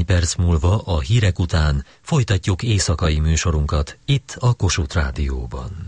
Néhány perc múlva a hírek után folytatjuk éjszakai műsorunkat itt a Kossuth Rádióban.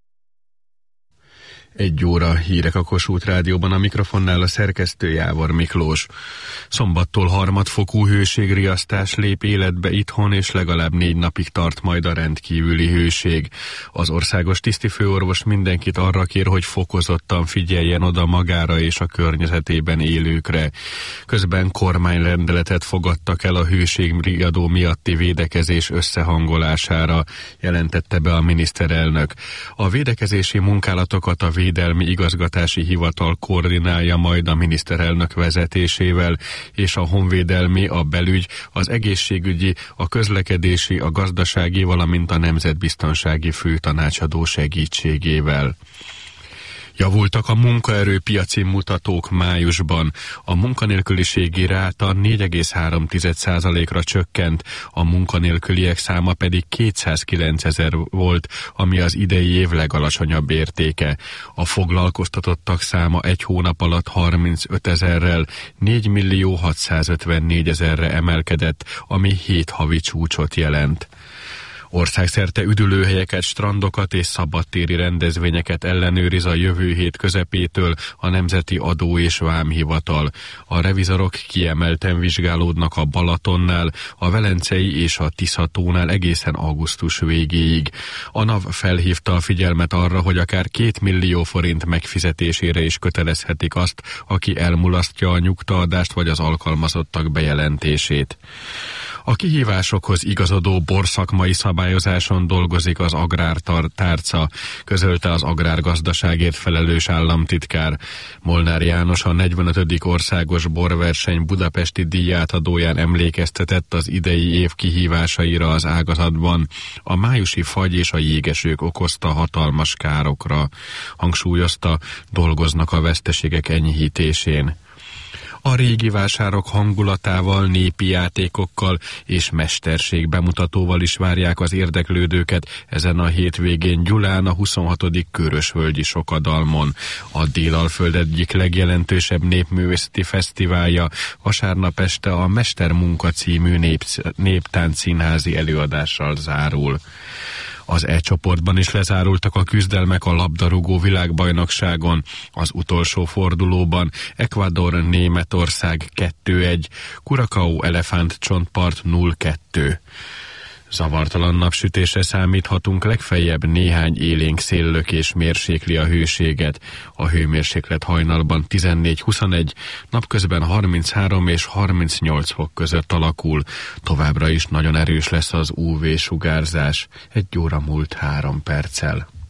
1 óra hírek a Kossuth Rádióban, a mikrofonnál a szerkesztő Jávor Miklós. Szombattól harmadfokú hőségriasztás lép életbe itthon, és legalább 4 napig tart majd a rendkívüli hőség. Az országos tisztifőorvos mindenkit arra kér, hogy fokozottan figyeljen oda magára és a környezetében élőkre. Közben kormányrendeletet fogadtak el a hőségriadó miatti védekezés összehangolására, jelentette be a miniszterelnök. A védekezési munkálatokat a Védelmi Igazgatási Hivatal koordinálja majd a miniszterelnök vezetésével, és a honvédelmi, a belügy, az egészségügyi, a közlekedési, a gazdasági, valamint a nemzetbiztonsági főtanácsadó segítségével. Javultak a munkaerőpiaci mutatók májusban. A munkanélküliségi ráta 4,3%-ra csökkent, a munkanélküliek száma pedig 209 000 volt, ami az idei év legalacsonyabb értéke. A foglalkoztatottak száma egy hónap alatt 35 000-rel 4 654 000-re emelkedett, ami 7 havi csúcsot jelent. Országszerte üdülőhelyeket, strandokat és szabadtéri rendezvényeket ellenőriz a jövő hét közepétől a Nemzeti Adó- és Vámhivatal. A revizorok kiemelten vizsgálódnak a Balatonnál, a Velencei és a Tisza-tónál egészen augusztus végéig. A NAV felhívta a figyelmet arra, hogy akár 2 millió forint megfizetésére is kötelezhetik azt, aki elmulasztja a nyugtaadást vagy az alkalmazottak bejelentését. A kihívásokhoz igazodó borszakmai szabályozáson dolgozik az agrártárca, közölte az agrárgazdaságért felelős államtitkár. Molnár János, a 45. országos borverseny budapesti díjátadóján emlékeztetett az idei év kihívásaira az ágazatban. A májusi fagy és a jégesők okozta hatalmas károkra. Hangsúlyozta, dolgoznak a veszteségek enyhítésén. A régi vásárok hangulatával, népi játékokkal és mesterség bemutatóval is várják az érdeklődőket ezen a hétvégén Gyulán, a 26. Körösvölgyi Sokadalmon. A Délalföld egyik legjelentősebb népművészeti fesztiválja vasárnap este a Mestermunka című néptáncszínházi előadással zárul. Az E-csoportban is lezárultak a küzdelmek a labdarúgó világbajnokságon. Az utolsó fordulóban Ecuador Németország 2-1, Curaçao Elefántcsontpart 0-2. Zavartalan napsütésre számíthatunk, legfeljebb néhány élénk széllökés mérsékli a hőséget. A hőmérséklet hajnalban 14-21, napközben 33 és 38 fok között alakul. Továbbra is nagyon erős lesz az UV-sugárzás. 1 óra múlt 3 perccel.